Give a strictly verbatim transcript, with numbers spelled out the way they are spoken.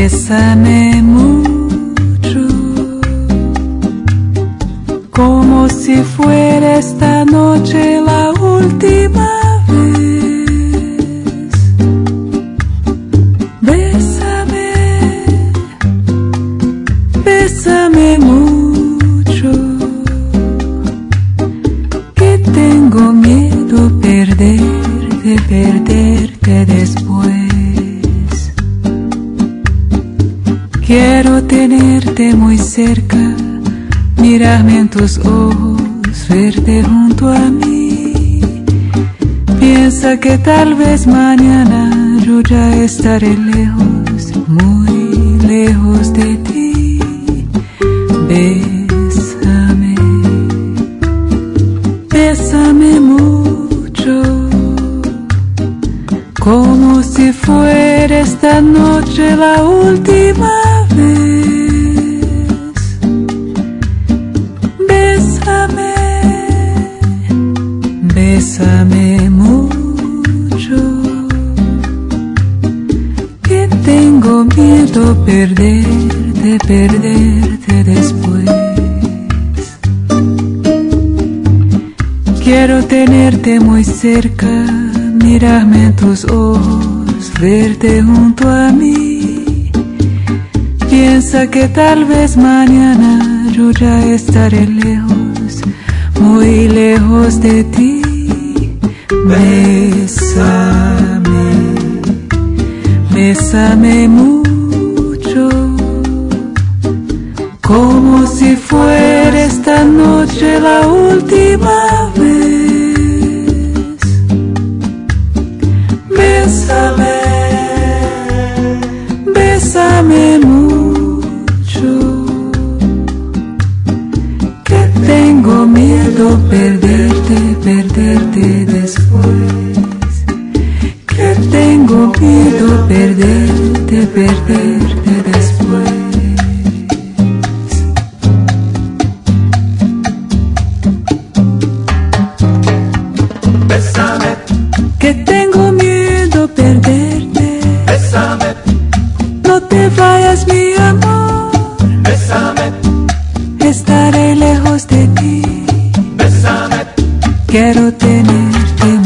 Bésame mucho, como si fuera esta noche la última vez. Bésame, bésame mucho, que tengo miedo perderte, perderte después. Quiero tenerte muy cerca, mirarme en tus ojos, verte junto a mí. Piensa que tal vez mañana yo ya estaré lejos, muy lejos de ti. Bésame, bésame mucho, como si fuera esta noche la última vez. Bésame, bésame mucho, que tengo miedo perderte, perderte después. Quiero tenerte muy cerca, mirarme en tus ojos, verte junto a mí. Piensa que tal vez mañana yo ya estaré lejos, muy lejos de ti. Bésame, bésame mucho, como si fuera esta noche la última vez. Bésame, bésame mucho, que tengo miedo perderte, perderte después. Que tengo miedo perderte, perderte después. Bésame, Que tengo miedo perderte. bésame, No te vayas, mi amor, bésame, estaré lejos de ti. bésame, Quiero tenerte